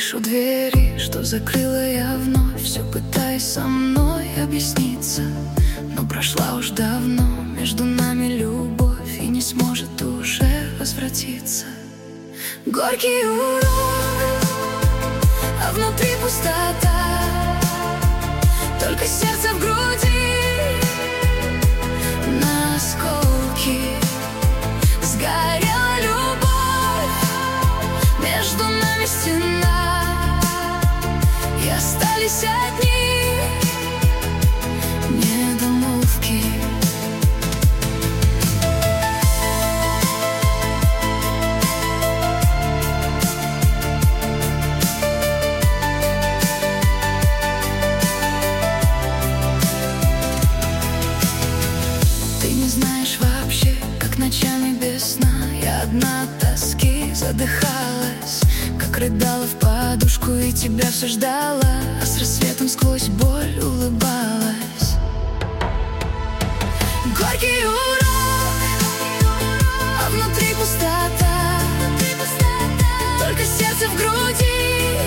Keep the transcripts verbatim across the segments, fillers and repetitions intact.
стоишь у двери, что закрыла я вновь, все пытаясь со мной объясниться. Но прошла уж давно между нами любовь, и не сможет уже возвратиться. Горький урок, а внутри пустота, только сердце в груди на осколки. Сгорела любовь, между нами стена, и остались одни недомолвки. Ты не знаешь вообще, как ночами без сна я одна от тоски задыхалась, как рыдала в подушку и тебя все ждала, а с рассветом сквозь боль улыбалась. Горький урок, а внутри пустота, только сердце в груди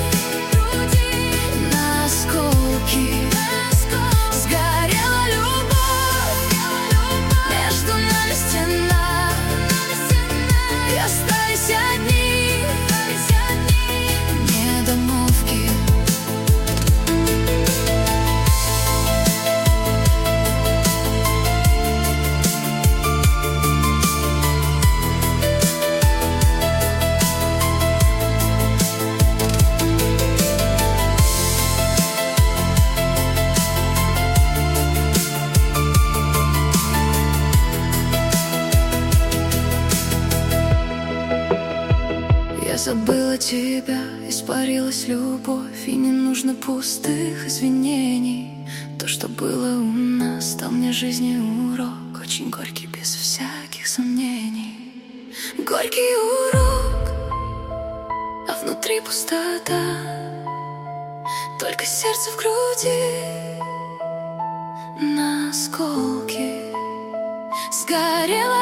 на осколки. Сгорела любовь, между нами стена, и остались одни недомолвки. Я забыла тебя, испарилась любовь, и не нужно пустых извинений. То, что было у нас, стал мне жизни урок, очень горький, без всяких сомнений. Горький урок, а внутри пустота, только сердце в груди на осколки. Сгорела